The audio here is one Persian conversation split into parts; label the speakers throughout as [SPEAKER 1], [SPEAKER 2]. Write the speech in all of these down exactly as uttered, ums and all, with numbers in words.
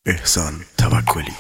[SPEAKER 1] احسان توکلی.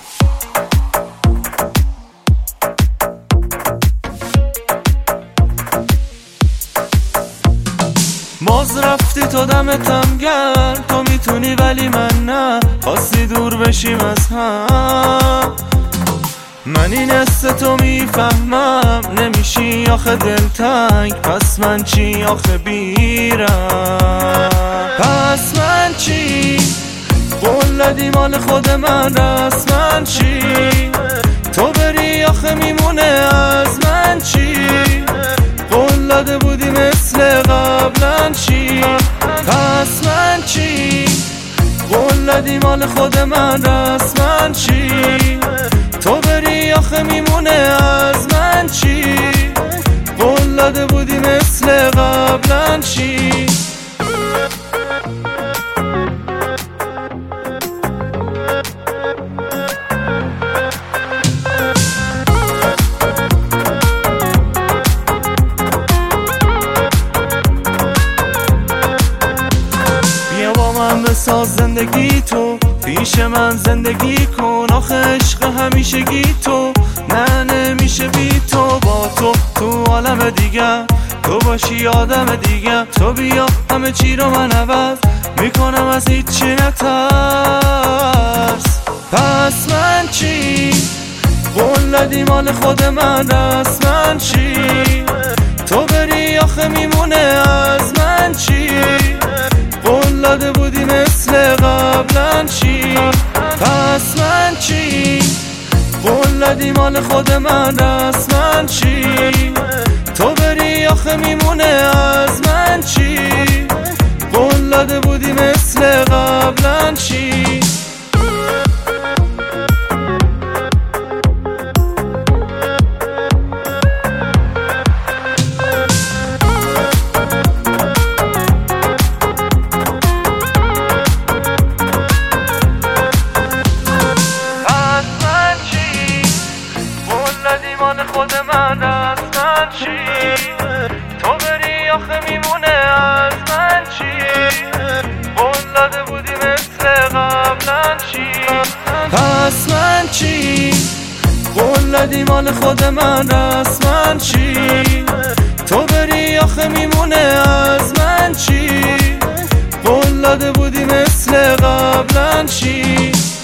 [SPEAKER 2] باز رفتی تو دمتم گرم، تو میتونی ولی من نه، خواستی دور بشیم از هم. من این حس تو میفهمم، نمیشی آخه دلتنگ، پس من چی آخه بیرم؟ پس من چی؟ قول دادی مال خود من رست، من چی؟ تو بری آخه میمونه از من چی؟ قول داده بودی مثل قبلا چی؟ پس من چی؟ قول دادی مال خود من رست، من چی؟ تو بری آخه میمونه از من چی؟ قول داده بودی مثل قبلا چی؟ بساز زندگی تو پیش من زندگی کن، آخه عشق همیشگی تو نه نمیشه بی تو. با تو تو عالم دیگه تو باشی آدم دیگه، تو بیا همه چی رو من عوض میکنم، از هیچی نترس. پس من چی؟ قول دادی مال خود من رست، من چی؟ تو بری آخه میمونه از من چی؟ قول داده بودی مثل قبلا چی؟ پس من چی؟ قول دادی مال خود من رست، من چی؟ تو بری آخه میمونه از من چی؟ قول داده بودی مثل قبلا چی؟ مال خود من از من چی؟ تو بری آخه میمونه از من چی؟ قول داده بودی مثل قبلا چی؟ پس من چی؟ قول دادی مال خود من رست، من چی؟ تو بری آخه میمونه از من چی؟ قول داده بودی مثل قبلا چی؟